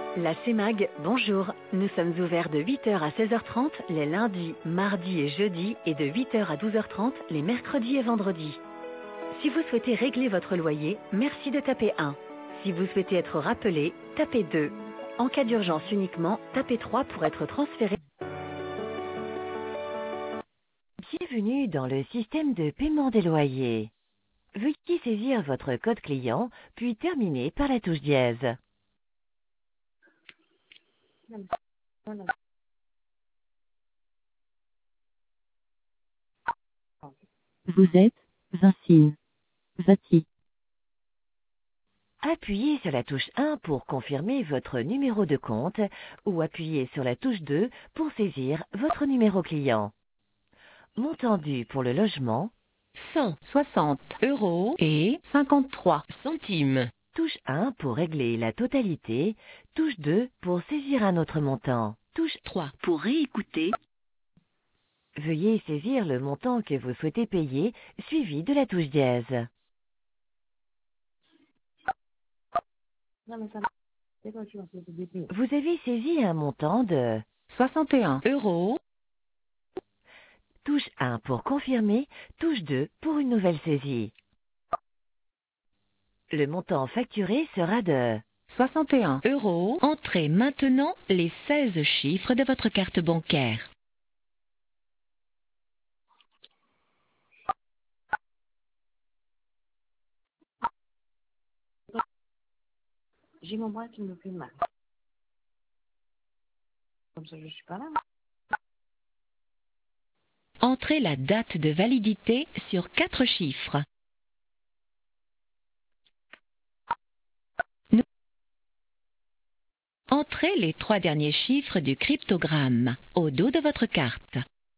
La CEMAG, bonjour. Nous sommes ouverts de 8 heures à 16h30 les lundis, mardis et jeudis et de 8 heures à 12h30 les mercredis et vendredis. Si vous souhaitez régler votre loyer, merci de taper 1. Si vous souhaitez être rappelé, tapez 2. En cas d'urgence uniquement, tapez 3 pour être transféré. Bienvenue dans le système de paiement des loyers. Veuillez saisir votre code client, puis terminer par la touche dièse. Vous êtes Vincine. Vati. Appuyez sur la touche 1 pour confirmer votre numéro de compte ou appuyez sur la touche 2 pour saisir votre numéro client. Montant dû pour le logement 160 € et 53 centimes. Touche 1 pour régler la totalité. Touche 2 pour saisir un autre montant. Touche 3 pour réécouter. Veuillez saisir le montant que vous souhaitez payer, suivi de la touche dièse. Vous avez saisi un montant de 61 €. touche 1 pour confirmer, touche 2 pour une nouvelle saisie. Le montant facturé sera de 61 €. Entrez maintenant les 16 chiffres de votre carte bancaire. J'ai mon bras qui me fait mal. Comme ça, je suis pas là. Entrez la date de validité sur 4 chiffres. Entrez les 3 derniers chiffres du cryptogramme au dos de votre carte.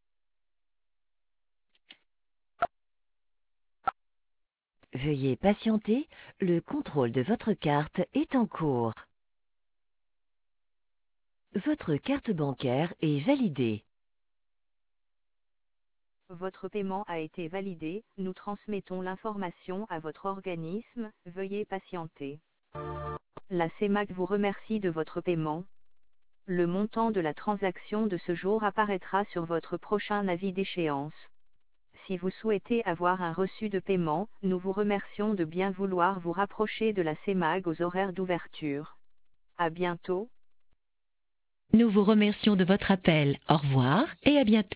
Veuillez patienter, le contrôle de votre carte est en cours. Votre carte bancaire est validée. Votre paiement a été validé, nous transmettons l'information à votre organisme, veuillez patienter. La CEMAG vous remercie de votre paiement. Le montant de la transaction de ce jour apparaîtra sur votre prochain avis d'échéance. Si vous souhaitez avoir un reçu de paiement, nous vous remercions de bien vouloir vous rapprocher de la CEMAG aux horaires d'ouverture. À bientôt. Nous vous remercions de votre appel. Au revoir et à bientôt.